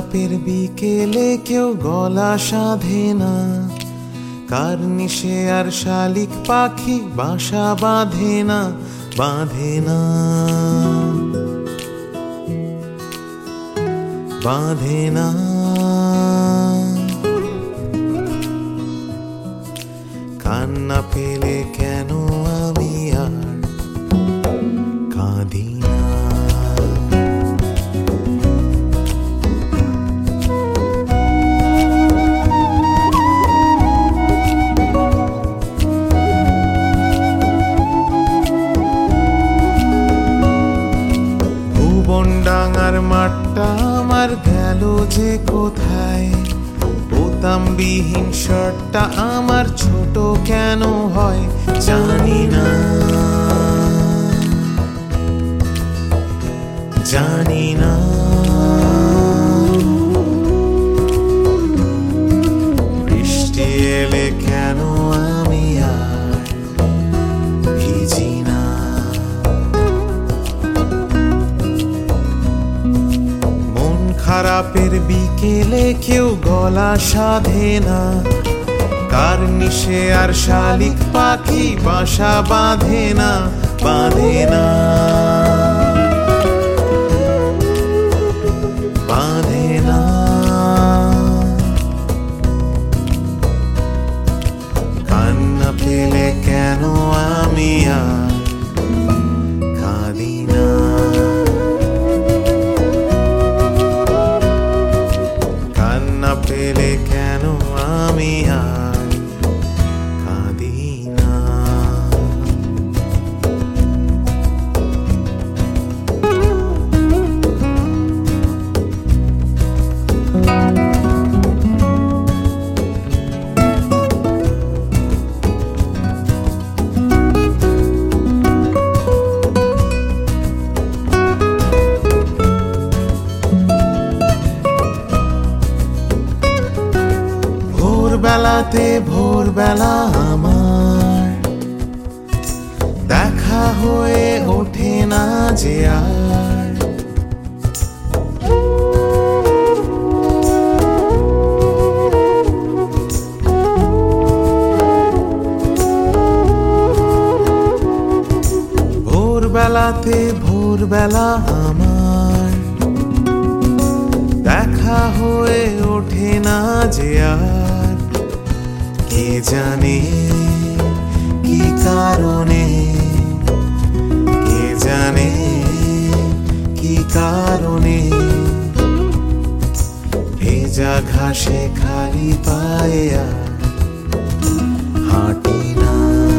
খারাপের বিকেলে কেউ গলা সাধে না, কার নিশে আর শালিক পাখি বাসা বাঁধে না, বাঁধে না, বাঁধে না। কান্না পেলে কেন আমি আর কাঁদি না। ডাঙার মাঠটা আমার গেল যে কোথায়, বোতামবিহীন শার্টটা আমার ছোট কেন হয় জানি না, জানি না। বৃষ্টি এলে কেন আমি আর ভিজি না। খারাপের বিকেলে কেউ গলা সাধে না, কার নিশে আর শালিক পাখি বাসা বাঁধে না, বাঁধে না, বাঁধে না। কান্না পেলে কেন আমি আর কাঁদি না। কান্না পেলে কেন আমি আর কাঁদি না। ভোরবেলাতে ভোরবেলা আমার দেখা হয়ে ওঠে না যে আর, ভোরবেলাতে ভোরবেলা আমার দেখা হয়ে ওঠে না যে আর। কে জানে কি কারণে, কে জানে কি কারণে, ভেজা ঘাসে খালি পায়ে আর হাঁটি না।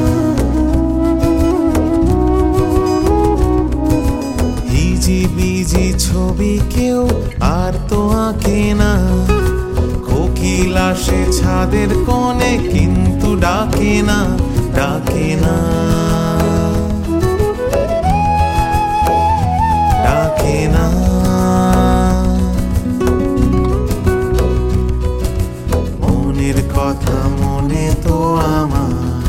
হিজি বিজি ছবি কেউ আর তো আঁকে না, কোকিল আসে ছাদের কোণে কিন্তু ডাকে না, ডাকে না, ডাকে না। মনের কথা মনে তো আমার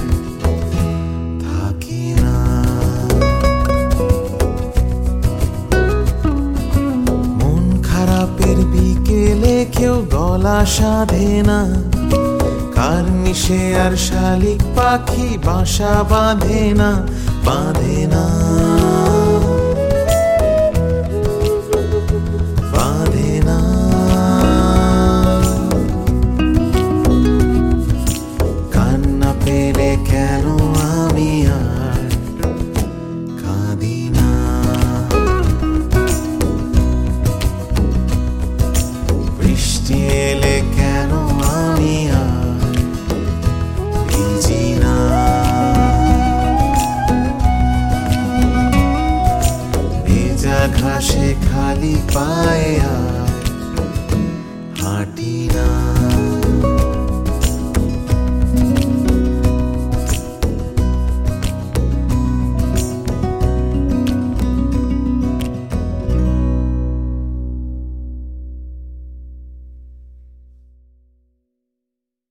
থাকে না। মন খারাপের বিকেলে কেউ গলা সাধে না, কার নিশে আর শালিক পাখি বাসা বাঁধে না, বাঁধে না।